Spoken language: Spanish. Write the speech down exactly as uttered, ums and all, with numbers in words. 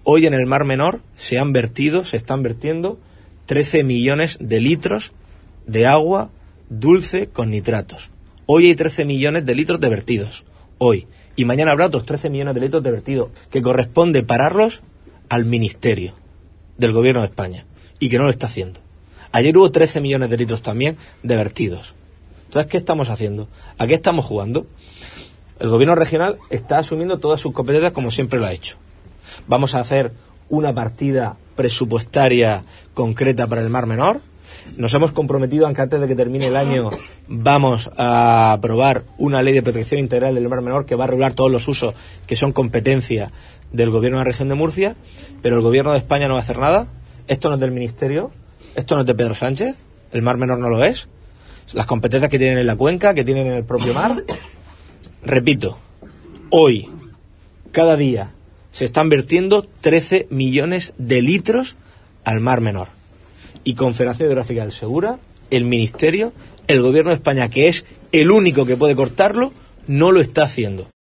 Hoy en el Mar Menor se han vertido, se están vertiendo trece millones de litros de agua dulce con nitratos. Hoy hay trece millones de litros de vertidos. Hoy. Y mañana habrá otros trece millones de litros de vertidos, que corresponde pararlos al Ministerio del Gobierno de España, y que no lo está haciendo. Ayer hubo trece millones de litros también de vertidos. Entonces, ¿qué estamos haciendo? ¿A qué estamos jugando? El Gobierno regional está asumiendo todas sus competencias como siempre lo ha hecho. Vamos a hacer una partida presupuestaria concreta para el Mar Menor. Nos hemos comprometido a que antes de que termine el año vamos a aprobar una ley de protección integral del Mar Menor que va a regular todos los usos que son competencia del Gobierno de la región de Murcia, pero el Gobierno de España no va a hacer nada. Esto no es del Ministerio, esto no es de Pedro Sánchez, el Mar Menor no lo es. Las competencias que tienen en la cuenca, que tienen en el propio mar. Repito, hoy, cada día, se están vertiendo trece millones de litros al Mar Menor. Y Confederación Hidrográfica del Segura, el Ministerio, el Gobierno de España, que es el único que puede cortarlo, no lo está haciendo.